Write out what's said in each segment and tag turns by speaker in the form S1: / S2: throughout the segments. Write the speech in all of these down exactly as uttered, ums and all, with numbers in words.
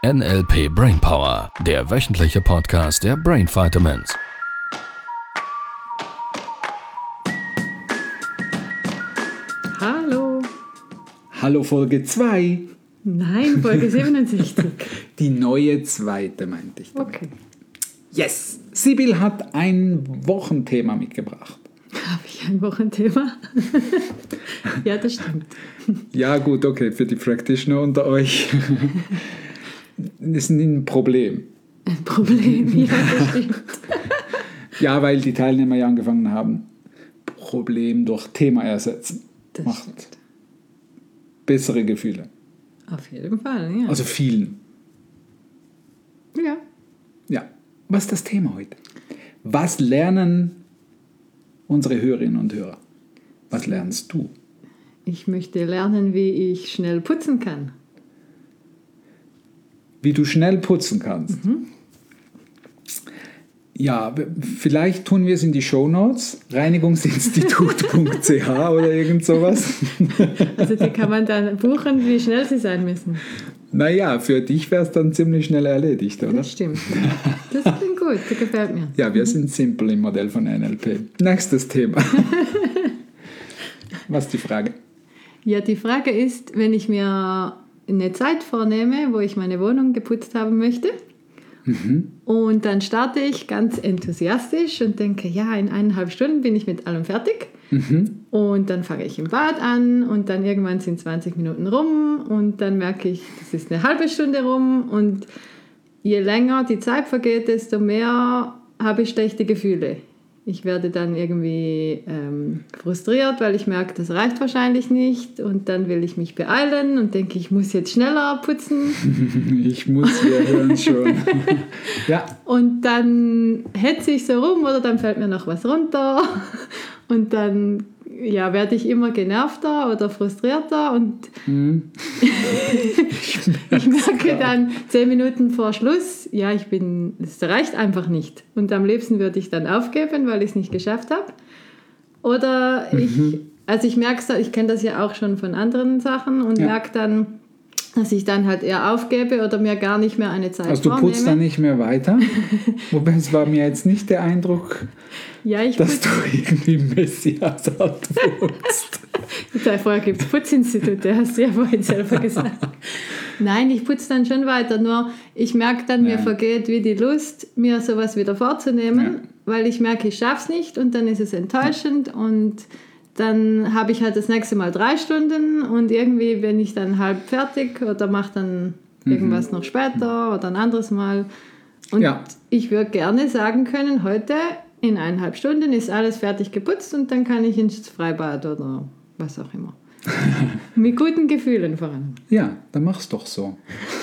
S1: N L P Brainpower, der wöchentliche Podcast der Brain Vitamins.
S2: Hallo.
S3: Hallo Folge zwei.
S2: Nein, Folge siebenundsechzig.
S3: Die neue zweite, meinte ich damit.
S2: Okay.
S3: Yes, Sibyl hat ein Wochenthema mitgebracht.
S2: Habe ich ein Wochenthema? Ja, das stimmt.
S3: Ja gut, okay, für die Practitioner unter euch. Das ist ein Problem.
S2: Ein Problem, ja, das stimmt.
S3: Ja, weil die Teilnehmer ja angefangen haben, Problem durch Thema ersetzen.
S2: Das
S3: Macht
S2: stimmt.
S3: bessere Gefühle.
S2: Auf jeden Fall, ja.
S3: Also vielen.
S2: Ja.
S3: Ja, was ist das Thema heute? Was lernen unsere Hörerinnen und Hörer? Was lernst du?
S2: Ich möchte lernen, wie ich schnell putzen kann.
S3: Wie du schnell putzen kannst.
S2: Mhm.
S3: Ja, vielleicht tun wir es in die Shownotes, reinigungsinstitut punkt c h oder irgend sowas.
S2: Also die kann man dann buchen, wie schnell sie sein müssen.
S3: Naja, für dich wäre es dann ziemlich schnell erledigt, oder?
S2: Das stimmt. Das klingt gut, das gefällt mir.
S3: Ja, wir sind simpel im Modell von N L P. Nächstes Thema. Was ist die Frage?
S2: Ja, die Frage ist, wenn ich mir eine Zeit vornehme, wo ich meine Wohnung geputzt haben möchte, mhm. und dann starte ich ganz enthusiastisch und denke, ja, in eineinhalb Stunden bin ich mit allem fertig. Mhm. Und dann fange ich im Bad an und dann irgendwann sind zwanzig Minuten rum und dann merke ich, das ist eine halbe Stunde rum und je länger die Zeit vergeht, desto mehr habe ich schlechte Gefühle. Ich werde dann irgendwie ähm, frustriert, weil ich merke, das reicht wahrscheinlich nicht und dann will ich mich beeilen und denke, ich muss jetzt schneller putzen.
S3: Ich muss, wir hören schon. Ja.
S2: Und dann hetze ich so rum oder dann fällt mir noch was runter und dann ja, werde ich immer genervter oder frustrierter und hm. ich, ich merke dann zehn Minuten vor Schluss, ja, ich bin, es reicht einfach nicht. Und am liebsten würde ich dann aufgeben, weil ich es nicht geschafft habe. Oder mhm. ich, also ich merke es, ich kenne das ja auch schon von anderen Sachen und ja. merke dann, dass ich dann halt eher aufgebe oder mir gar nicht mehr eine Zeit
S3: vornehme. Also du
S2: vornehme.
S3: putzt dann nicht mehr weiter? Wobei es war mir jetzt nicht der Eindruck,
S2: ja, ich
S3: dass du irgendwie Messias putzt.
S2: Vorher gibt es Putzinstitute, hast du ja vorhin selber gesagt. Nein, ich putze dann schon weiter, nur ich merke dann, ja. mir vergeht wie die Lust, mir sowas wieder vorzunehmen, ja. weil ich merke, ich schaffe es nicht und dann ist es enttäuschend und dann habe ich halt das nächste Mal drei Stunden und irgendwie bin ich dann halb fertig oder mache dann irgendwas mhm. noch später oder ein anderes Mal. Und ja. ich würde gerne sagen können, heute in eineinhalb Stunden ist alles fertig geputzt und dann kann ich ins Freibad oder was auch immer. Mit guten Gefühlen vor allem.
S3: Ja, dann mach's doch so.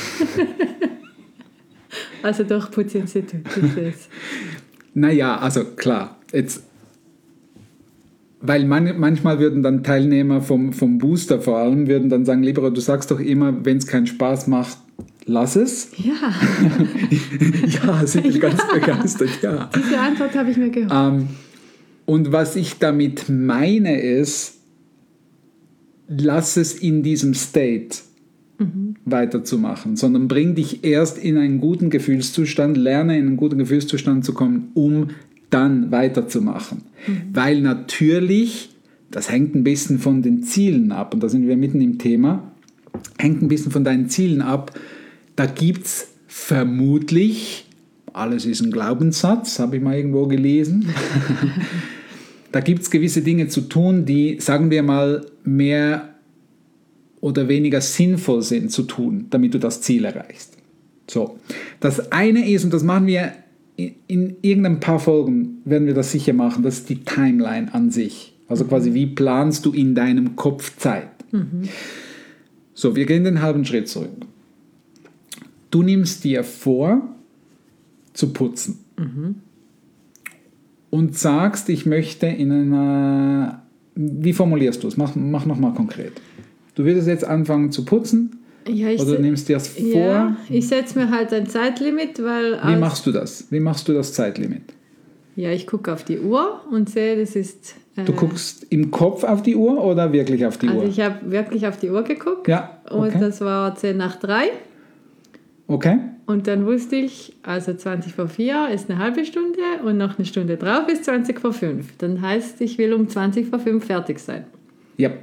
S2: Also doch Putzinstitut.
S3: Naja, also klar, jetzt... Weil man, manchmal würden dann Teilnehmer vom, vom Booster vor allem, würden dann sagen, lieber, du sagst doch immer, wenn es keinen Spaß macht, lass es.
S2: Ja.
S3: Ja, sind wir ja. ganz begeistert, ja.
S2: Diese Antwort habe ich mir gehört.
S3: Ähm, und was ich damit meine ist, lass es in diesem State mhm. weiterzumachen, sondern bring dich erst in einen guten Gefühlszustand, lerne in einen guten Gefühlszustand zu kommen, um dann weiterzumachen. Mhm. Weil natürlich, das hängt ein bisschen von den Zielen ab, und da sind wir mitten im Thema, hängt ein bisschen von deinen Zielen ab. Da gibt es vermutlich, alles ist ein Glaubenssatz, habe ich mal irgendwo gelesen, da gibt es gewisse Dinge zu tun, die, sagen wir mal, mehr oder weniger sinnvoll sind zu tun, damit du das Ziel erreichst. So. Das eine ist, und das machen wir in irgendein paar Folgen werden wir das sicher machen, das ist die Timeline an sich. Also quasi, wie planst du in deinem Kopf Zeit? Mhm. So, wir gehen den halben Schritt zurück. Du nimmst dir vor, zu putzen. Mhm. Und sagst, ich möchte in einer... Wie formulierst du es? Mach, mach nochmal konkret. Du würdest jetzt anfangen zu putzen.
S2: Ja, ich
S3: oder du nimmst dir das vor?
S2: Ja, ich setze mir halt ein Zeitlimit, weil...
S3: Wie machst du das? Wie machst du das Zeitlimit?
S2: Ja, ich gucke auf die Uhr und sehe, das ist... Äh,
S3: du guckst im Kopf auf die Uhr oder wirklich auf die
S2: also
S3: Uhr?
S2: Also ich habe wirklich auf die Uhr geguckt.
S3: Ja, okay.
S2: Und das war zehn nach drei.
S3: Okay.
S2: Und dann wusste ich, also zwanzig vor vier ist eine halbe Stunde und noch eine Stunde drauf ist zwanzig vor fünf. Dann heißt, ich will um zwanzig vor fünf fertig sein.
S3: Ja.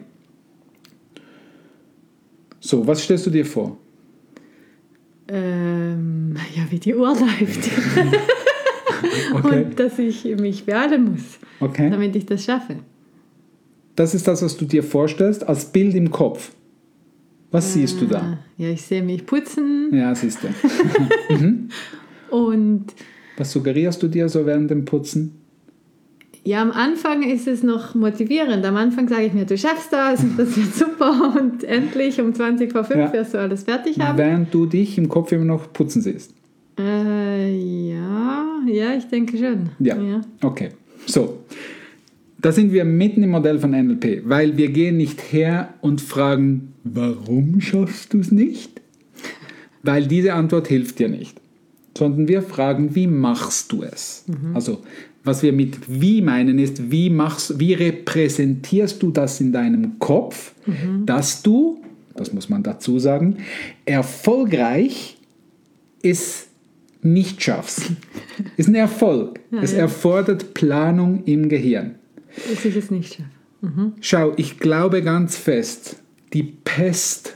S3: So, was stellst du dir vor?
S2: Ähm, ja, wie die Uhr läuft.
S3: Okay.
S2: Und dass ich mich beeilen muss,
S3: Okay.
S2: damit ich das schaffe.
S3: Das ist das, was du dir vorstellst, als Bild im Kopf. Was siehst du da?
S2: Ja, ich sehe mich putzen
S3: Ja, siehst du. mhm.
S2: und
S3: Was suggerierst du dir so während dem Putzen?
S2: ja, am Anfang ist es noch motivierend. Am Anfang sage ich mir, du schaffst das und das wird super und endlich um zwanzig vor fünf
S3: Ja.
S2: wirst du alles fertig haben.
S3: Während du dich im Kopf immer noch putzen siehst.
S2: Äh, ja, ja, ich denke schon.
S3: Ja. Okay. So. Da sind wir mitten im Modell von N L P, weil wir gehen nicht her und fragen, warum schaffst du es nicht? Weil diese Antwort hilft dir nicht. Sondern wir fragen, wie machst du es? Mhm. Also, was wir mit wie meinen ist, wie, machst, wie repräsentierst du das in deinem Kopf, mhm. dass du, das muss man dazu sagen, erfolgreich es nicht schaffst. Ist ein Erfolg. Ja, es ja. erfordert Planung im Gehirn.
S2: Dass ich es nicht schaffe. Mhm.
S3: Schau, ich glaube ganz fest, die Pest,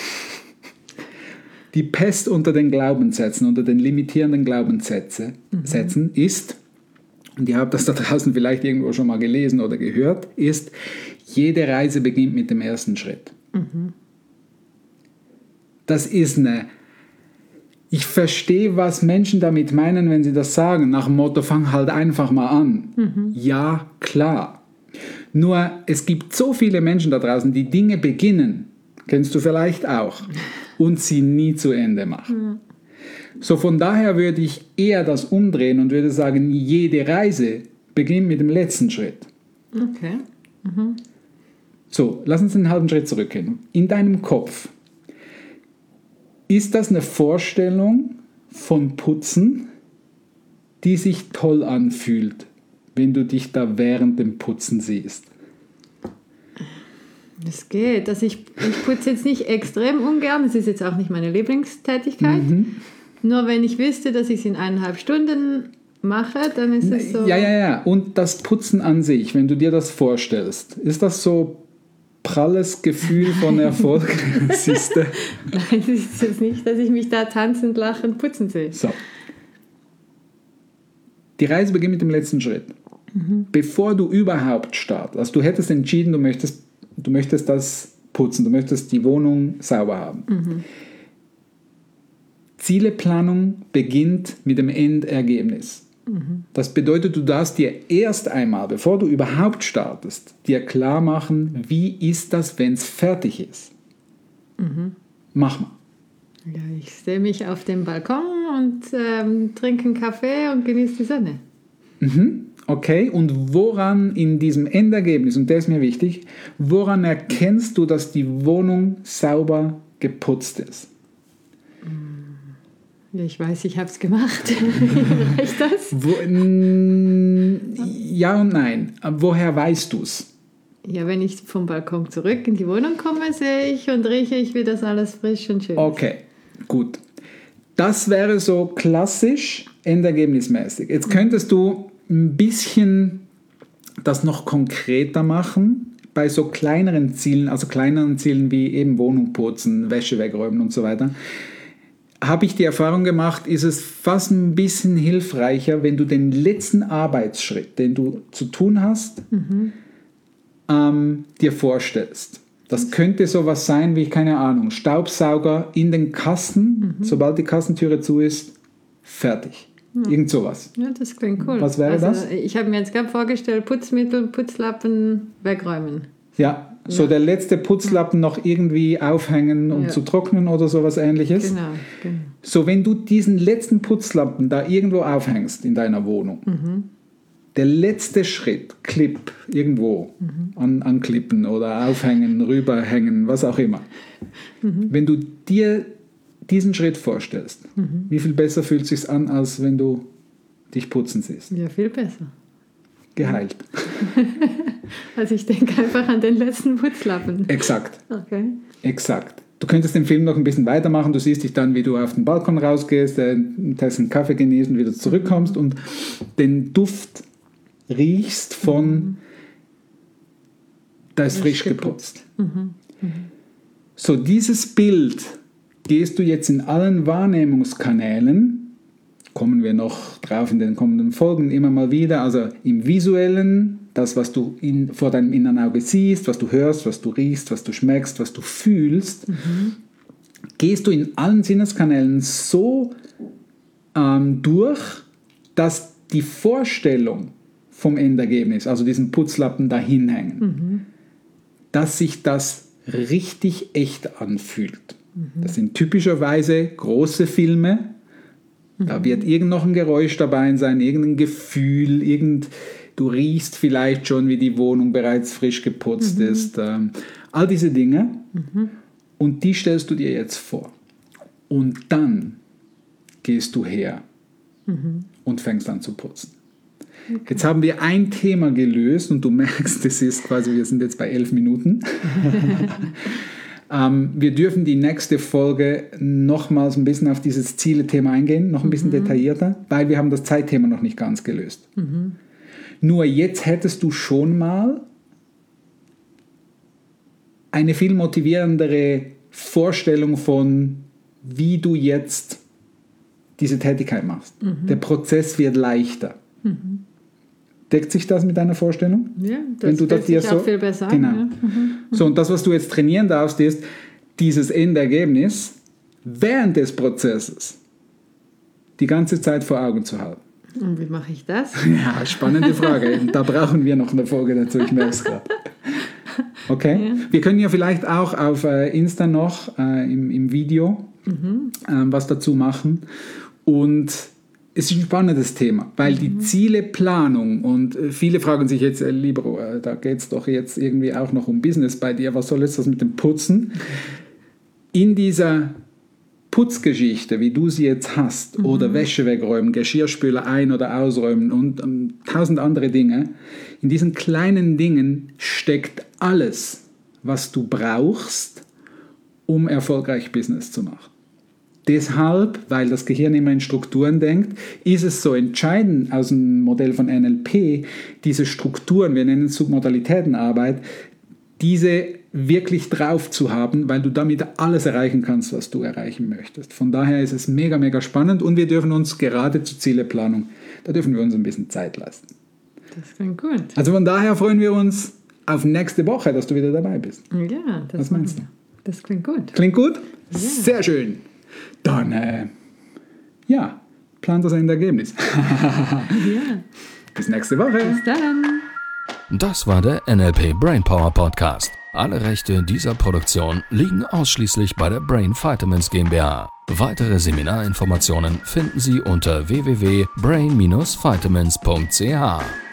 S3: die Pest unter den Glaubenssätzen, unter den limitierenden Glaubenssätzen mhm. ist, und ihr habt das da draußen vielleicht irgendwo schon mal gelesen oder gehört, ist, jede Reise beginnt mit dem ersten Schritt. Mhm. Das ist eine... Ich verstehe, was Menschen damit meinen, wenn sie das sagen, nach dem Motto, fang halt einfach mal an. Mhm. Ja, klar. Nur, es gibt so viele Menschen da draußen, die Dinge beginnen, kennst du vielleicht auch, und sie nie zu Ende machen. Mhm. So, von daher würde ich eher das umdrehen und würde sagen, jede Reise beginnt mit dem letzten Schritt.
S2: Okay. Mhm.
S3: So, lass uns einen halben Schritt zurückgehen. In deinem Kopf, ist das eine Vorstellung von Putzen, die sich toll anfühlt, wenn du dich da während dem Putzen siehst?
S2: Es geht. Also ich, ich putze jetzt nicht extrem ungern. Es ist jetzt auch nicht meine Lieblingstätigkeit. Mhm. Nur wenn ich wüsste, dass ich es in eineinhalb Stunden mache, dann ist es so...
S3: Ja, ja, ja. Und das Putzen an sich, wenn du dir das vorstellst, ist das so pralles Gefühl von Erfolg? Siehste?
S2: Nein, das ist es nicht, dass ich mich da tanzend, lachend putzen sehe.
S3: So. Die Reise beginnt mit dem letzten Schritt. Mhm. Bevor du überhaupt startest, also du hättest entschieden, du möchtest, du möchtest das putzen, du möchtest die Wohnung sauber haben. Mhm. Zieleplanung beginnt mit dem Endergebnis. Mhm. Das bedeutet, du darfst dir erst einmal, bevor du überhaupt startest, dir klar machen, wie ist das, wenn es fertig ist. Mhm. Mach mal.
S2: Ja, ich sehe mich auf dem Balkon und ähm, trinke einen Kaffee und genieße die Sonne.
S3: Mhm. Okay, und woran in diesem Endergebnis, und der ist mir wichtig, woran erkennst du, dass die Wohnung sauber geputzt ist?
S2: Ja, ich weiß, ich habe es gemacht. Reicht das?
S3: Wo, n, ja und nein. Woher weißt du es?
S2: Ja, wenn ich vom Balkon zurück in die Wohnung komme, sehe ich und rieche ich, wie das alles frisch und schön ist.
S3: Okay, gut. Das wäre so klassisch endergebnismäßig. Jetzt könntest du ein bisschen das noch konkreter machen bei so kleineren Zielen, also kleineren Zielen wie eben Wohnung putzen, Wäsche wegräumen und so weiter. Habe ich die Erfahrung gemacht, ist es fast ein bisschen hilfreicher, wenn du den letzten Arbeitsschritt, den du zu tun hast, mhm. ähm, dir vorstellst. Das könnte sowas sein wie, keine Ahnung, Staubsauger in den Kasten, mhm. sobald die Kassentüre zu ist, fertig. Ja. Irgend sowas.
S2: Ja, das klingt cool.
S3: Was wäre
S2: also,
S3: das?
S2: Ich habe mir jetzt gerade vorgestellt, Putzmittel, Putzlappen wegräumen.
S3: Ja. So ja. Der letzte Putzlappen noch irgendwie aufhängen, um ja. zu trocknen oder sowas Ähnliches.
S2: Genau, genau.
S3: So, wenn du diesen letzten Putzlappen da irgendwo aufhängst in deiner Wohnung, mhm. der letzte Schritt, Clip, irgendwo mhm. an, anklippen oder aufhängen, rüberhängen, was auch immer. Mhm. Wenn du dir diesen Schritt vorstellst, mhm. wie viel besser fühlt es sich an, als wenn du dich putzen siehst?
S2: Ja, viel besser.
S3: Geheilt.
S2: Also ich denke einfach an den letzten Putzlappen.
S3: Exakt.
S2: Okay.
S3: Exakt. du könntest den Film noch ein bisschen weitermachen. Du siehst dich dann, wie du auf den Balkon rausgehst, äh, einen Tassen Kaffee genießt und wieder zurückkommst und den Duft riechst von, mhm. da ist frisch, frisch geputzt. Mhm. Mhm. So, dieses Bild gehst du jetzt in allen Wahrnehmungskanälen, kommen wir noch drauf in den kommenden Folgen immer mal wieder, also im Visuellen, das, was du in, vor deinem inneren Auge siehst, was du hörst, was du riechst, was du schmeckst, was du fühlst, mhm. gehst du in allen Sinneskanälen so ähm, durch, dass die Vorstellung vom Endergebnis, also diesen Putzlappen dahin hängen, mhm. dass sich das richtig echt anfühlt. Mhm. Das sind typischerweise große Filme, mhm. da wird irgend noch ein Geräusch dabei sein, irgendein Gefühl, irgend, du riechst vielleicht schon, wie die Wohnung bereits frisch geputzt mhm. ist, ähm, all diese Dinge mhm. und die stellst du dir jetzt vor. Und dann gehst du her mhm. und fängst an zu putzen. Okay. Jetzt haben wir ein Thema gelöst und du merkst, das ist quasi, wir sind jetzt bei elf Minuten. ähm, wir dürfen die nächste Folge nochmals ein bisschen auf dieses Ziele-Thema eingehen, noch ein bisschen mhm. detaillierter, weil wir haben das Zeitthema noch nicht ganz gelöst. Mhm. Nur jetzt hättest du schon mal eine viel motivierendere Vorstellung von, wie du jetzt diese Tätigkeit machst. Mhm. Der Prozess wird leichter. Mhm. Deckt sich das mit deiner Vorstellung?
S2: Ja, das fühlt sich auch so, viel besser an.
S3: Genau.
S2: Ja. Mhm.
S3: So, und das, was du jetzt trainieren darfst, ist, dieses Endergebnis während des Prozesses die ganze Zeit vor Augen zu halten.
S2: Und wie mache ich das?
S3: Ja, spannende Frage. Da brauchen wir noch eine Folge dazu, ich merke es gerade. Okay? Ja. Wir können ja vielleicht auch auf äh, Insta noch äh, im, im Video mhm. ähm, was dazu machen. Und es ist ein spannendes Thema, weil mhm. die Zieleplanung und äh, viele fragen sich jetzt, äh, Libero, äh, da geht es doch jetzt irgendwie auch noch um Business bei dir, was soll jetzt das mit dem Putzen? Mhm. In dieser Putzgeschichte, wie du sie jetzt hast, mhm. oder Wäsche wegräumen, Geschirrspüler ein- oder ausräumen und ähm, tausend andere Dinge, in diesen kleinen Dingen steckt alles, was du brauchst, um erfolgreich Business zu machen. Deshalb, weil das Gehirn immer in Strukturen denkt, ist es so entscheidend aus dem Modell von N L P, diese Strukturen, wir nennen es Submodalitätenarbeit, diese wirklich drauf zu haben, weil du damit alles erreichen kannst, was du erreichen möchtest. Von daher ist es mega, mega spannend und wir dürfen uns gerade zur Zieleplanung, da dürfen wir uns ein bisschen Zeit lassen.
S2: Das klingt gut.
S3: Also von daher freuen wir uns auf nächste Woche, dass du wieder dabei bist.
S2: Ja, das,
S3: was meinst du?
S2: Das klingt gut.
S3: Klingt gut?
S2: Ja.
S3: Sehr schön. Dann, äh, ja, plant das Endergebnis.
S2: Ja.
S3: Bis nächste Woche.
S2: Bis dann.
S1: Das war der N L P Brainpower Podcast. Alle Rechte dieser Produktion liegen ausschließlich bei der Brain Vitamins GmbH. Weitere Seminarinformationen finden Sie unter w w w punkt brain dash vitamins punkt c h.